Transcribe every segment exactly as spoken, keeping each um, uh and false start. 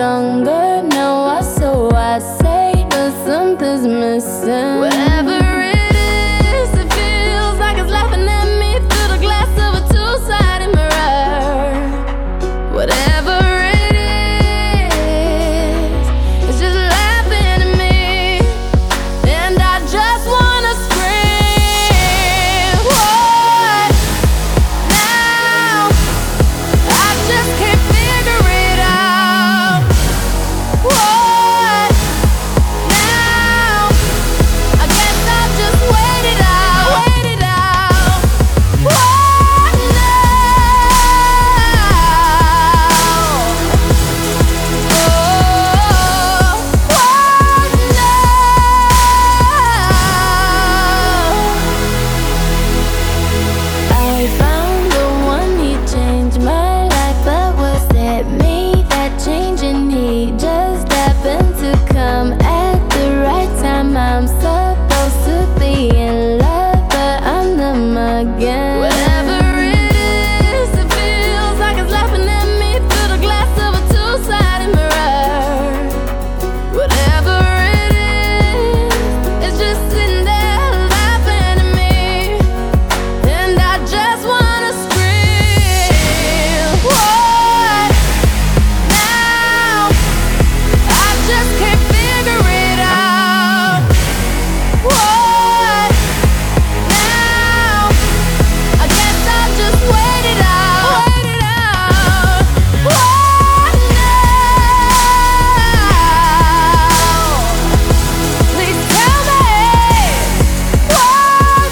stronger now, I so I say, but something's missing. Whatever it is, it feels like it's laughing at me through the glass of a two-sided mirror. Whatever it is, it's just laughing at me, and I just wanna scream. What now? I just can't figure it out. What now? I guess I'll just wait it out, wait it out. What now? Oh, what now? I found the one, he changed my life, but was it me that changed? And he just happened to come at the right time. I'm supposed to be in love, but I'm numb again. Whatever it is, it feels like it's laughing at me through the glass of a two-sided mirror. Whatever it is, it's just sitting there laughing at me, and I just wanna scream. What now? I just can't figure it out. What now? I guess I'll just wait it out, wait it out. What now? Please tell me. What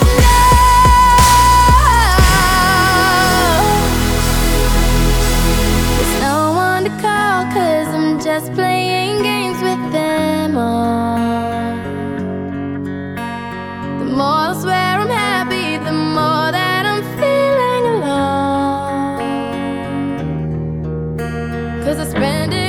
now? There's no one to call, 'cause I'm just playing games with them all. The more I swear I'm happy, the more that I'm feeling alone. 'Cause I spend it